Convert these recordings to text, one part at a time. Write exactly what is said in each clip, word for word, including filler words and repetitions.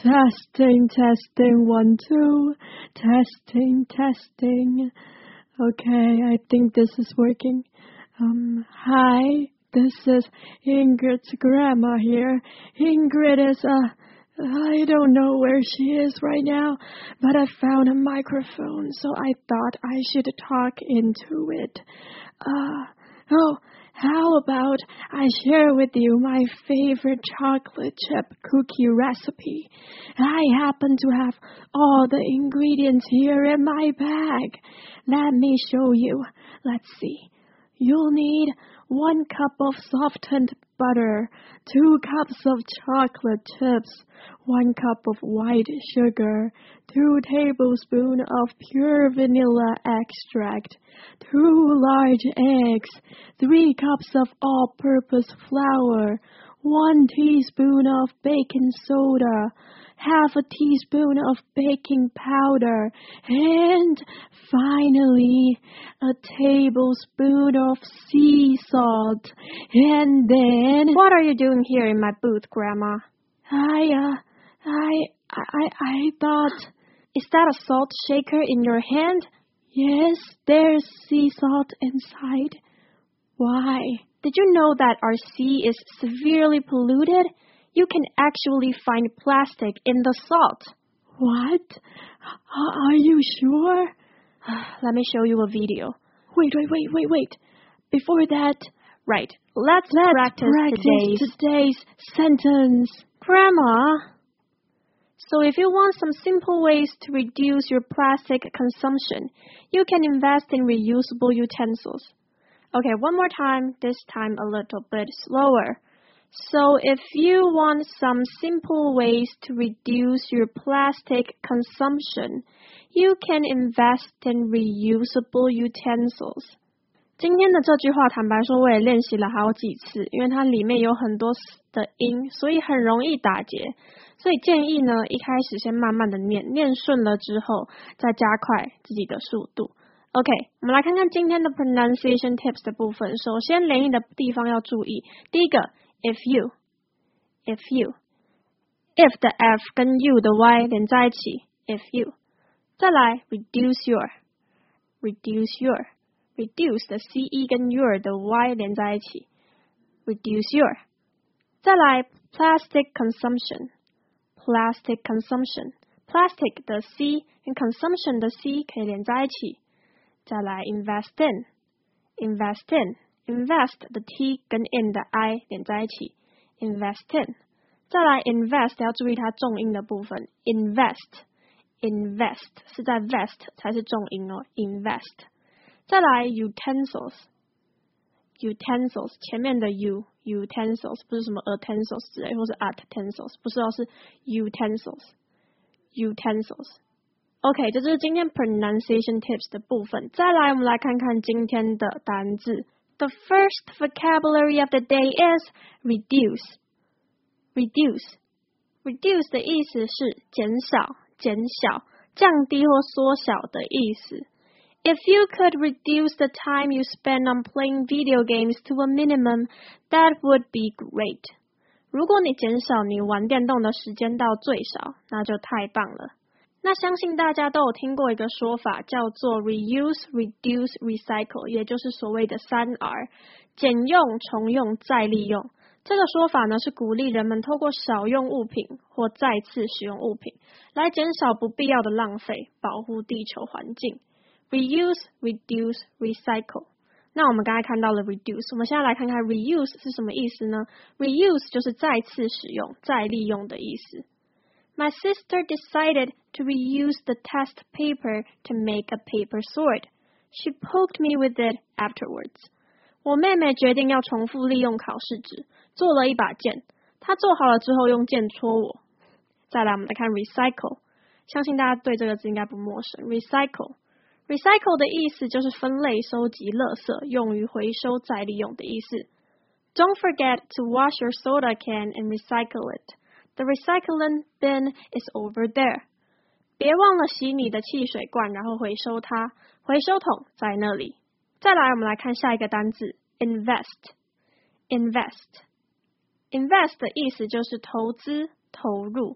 Testing, testing, one, two. Testing, testing. Okay, I think this is working. Um, hi, this is Ingrid's grandma here. Ingrid is, uh, I don't know where she is right now, but I found a microphone, so I thought I should talk into it. Uh, oh, how about I share with you my favorite chocolate chip cookie recipe? I happen to have all the ingredients here in my bag. Let me show you. Let's see. You'll need one cup of softened butter, two cups of chocolate chips, one cup of white sugar, two tablespoons of pure vanilla extract, two large eggs, three cups of all-purpose flour, one teaspoon of baking soda, half a teaspoon of baking powder, and finally a tablespoon of sea salt. And then... What are you doing here in my booth, Grandma? I, uh, I, I, I thought... Is that a salt shaker in your hand? Yes, there's sea salt inside. Why? Did you know that our sea is severely polluted? You can actually find plastic in the salt. What? Are you sure? Let me show you a video. Wait, wait, wait, wait, wait. Before that... Right. Let's, Let's practice, practice today's... today's sentence. Grandma, so if you want some simple ways to reduce your plastic consumption, you can invest in reusable utensils. Okay, one more time, this time a little bit slower. So if you want some simple ways to reduce your plastic consumption, you can invest in reusable utensils. 今天的这句话坦白说我也练习了好几次，因为它里面有很多的音，所以很容易打结。所以建议呢，一开始先慢慢的念，念顺了之后再加快自己的速度。OK， 我们来看看今天的 pronunciation tips 的部分。首先连音的地方要注意，第一个 if you if you if 的 F 跟 U 的 Y 连在一起 if you， 再来 reduce your reduce your reduce 的 C E 跟 your 的 Y 连在一起 reduce your， 再来 plastic consumption plastic consumption plastic 的 C 跟 consumption 的 C 可以连在一起，再来 invest in invest in invest 的 T 跟 in 的 I 连在一起 invest in， 再来 invest 要注意它重音的部分 invest invest 是在 vest 才是重音哦 invest， 再来 utensils utensils 前面的 u utensils 不是什么 utensils 之类或是 utensils 不是哦，是 utensils utensils OK， 这就是今天 pronunciation tips 的部分。再来我们来看看今天的单字。The first vocabulary of the day is reduce. Reduce. Reduce 的意思是减少、减小、降低或缩小的意思。If you could reduce the time you spend on playing video games to a minimum, that would be great. 如果你减少你玩电动的时间到最少，那就太棒了。那相信大家都有听过一个说法叫做 reuse, reduce, recycle， 也就是所谓的三 R， 减用、重用、再利用。这个说法呢是鼓励人们透过少用物品或再次使用物品来减少不必要的浪费，保护地球环境。reuse, reduce, recycle。那我们刚才看到了 reduce， 我们现在来看看 reuse 是什么意思呢？ reuse 就是再次使用、再利用的意思。My sister decided to reuse the test paper to make a paper sword. She poked me with it afterwards. 我妹妹决定要重复利用考试纸，做了一把剑。她做好了之后用剑戳我。再来我们来看 recycle， 相信大家对这个字应该不陌生。recycle recycle 的意思就是分类、收集垃圾，用于回收再利用的意思。Don't forget to wash your soda can and recycle it.The recycling bin is over there. 别忘了洗你的汽水罐，然后回收它。回收桶在那里。再来，我们来看下一个单字 invest. Invest. Invest 的意思就是投资、投入。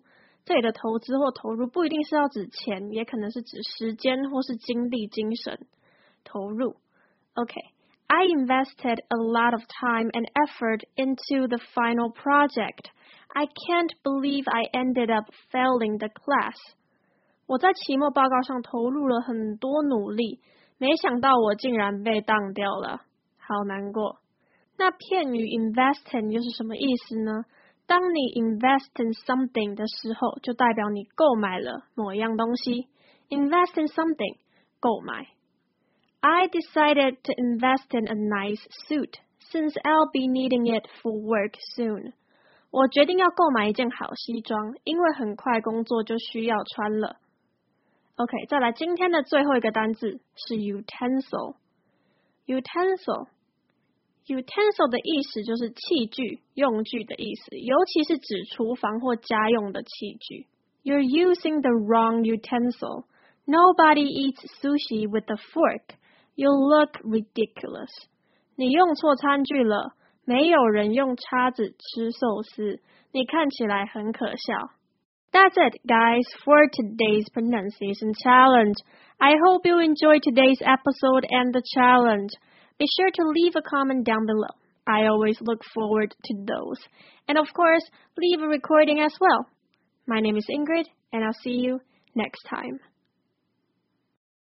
这里的投资或投入不一定是要指钱，也可能是指时间或是精力、精神投入。Okay, I invested a lot of time and effort into the final project. I can't believe I ended up failing the class. 我在期末报告上投入了很多努力，没想到我竟然被当掉了，好难过。那片语 invest in 又是什么意思呢？当你 invest in something 的时候，就代表你购买了某一样东西。invest in something 购买。I decided to invest in a nice suit since I'll be needing it for work soon. 我决定要购买一件好西装，因为很快工作就需要穿了。OK, 再来今天的最后一个单字是 utensil. Utensil. Utensil 的意思就是器具、用具的意思，尤其是指厨房或家用的器具。You're using the wrong utensil. Nobody eats sushi with a fork. You look ridiculous. 你用错餐具了，没有人用叉子吃寿司，你看起来很可笑。That's it, guys, for today's pronunciation challenge. I hope you enjoyed today's episode and the challenge. Be sure to leave a comment down below. I always look forward to those. And of course, leave a recording as well. My name is Ingrid, and I'll see you next time.